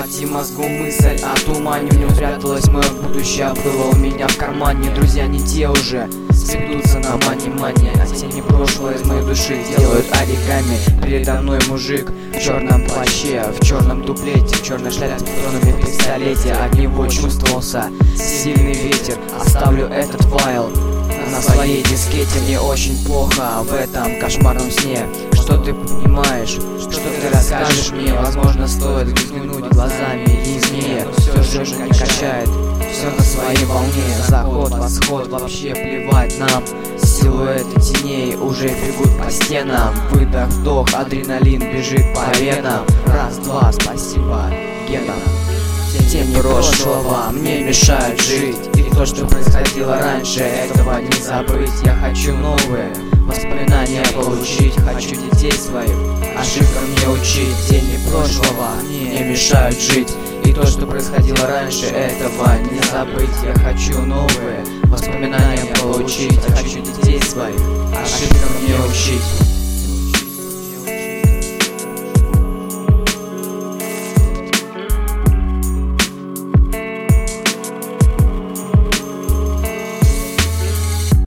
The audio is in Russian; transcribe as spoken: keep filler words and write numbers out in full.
Парти мозгу мысль о тумане, в нем спряталось мое будущее, было у меня в кармане. Друзья не те уже, сведутся на мани-мани, а тени прошлого из моей души делают оригами. Передо мной мужик в черном плаще, в черном дуплете, в черной шляпе, в патронами в пистолете. От него чувствовался сильный ветер. Оставлю этот файл на своей дискете. Мне очень плохо в этом кошмарном сне. Что ты понимаешь, что ты расскажешь мне? Возможно, стоит взглянуть глазами извне. Все же не качает, все на своей волне. Заход, восход, вообще плевать нам. Силуэты теней уже бегут по стенам. Выдох, вдох, адреналин бежит по венам. Раз, два, спасибо генам. Тени прошлого мне мешают жить, и то, что происходило раньше, этого не забыть. Я хочу новые воспоминания получить, хочу детей своих ошибкам не учить. Тени прошлого мне мешают жить, и то, что происходило раньше, этого не забыть. Я хочу новые воспоминания получить, хочу детей своих ошибкам не учить.